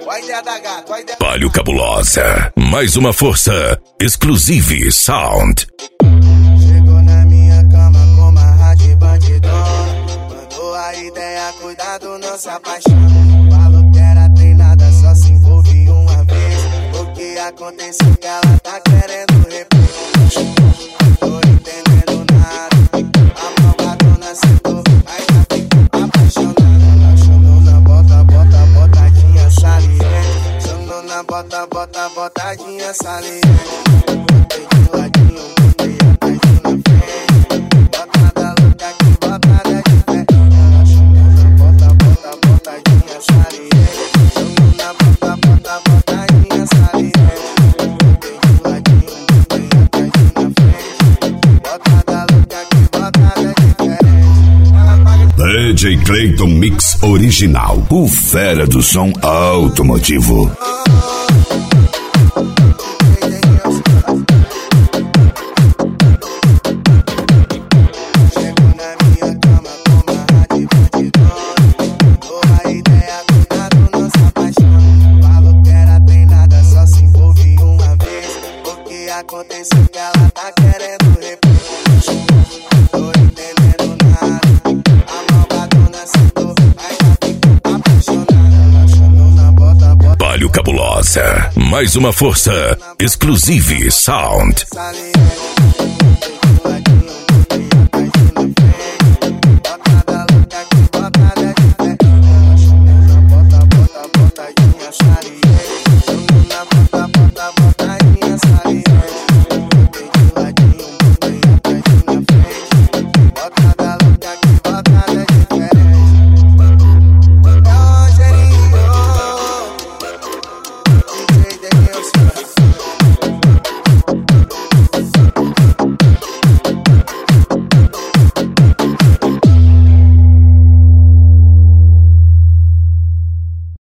Palio Cabulosa, mais uma força. Exclusive Sound. Chegou na minha cama com uma rádio bandidona. Mandou a ideia, cuidado, não se apaixone. Falou que era treinada, só se envolve uma vez. O que aconteceu que ela tá querendo repetir. Tô entendendo nada. A malvadona sentou, aí já ficou apaixonada. Ela chamou na botadinha saliente. Chamou na botadinha saliente. Botei de ladinho, botei atrás de na frente. Botada louca aqui, botada de pé. Ela chamou na botadinha saliente. Chamou na botadinha saliente. Botei de ladinho, botei atrás de na frente. Botada louca aqui, botada de pé. DJ Clayton Mix Original, o fera do som automotivo. Aconteceu que ela tá querendo repetir. Tô entendendo nada. A malvadona sentou, aí já ficou apaixonada. Ela chamou na bota. Palio Cabulosa, mais uma força. Exclusive Sound.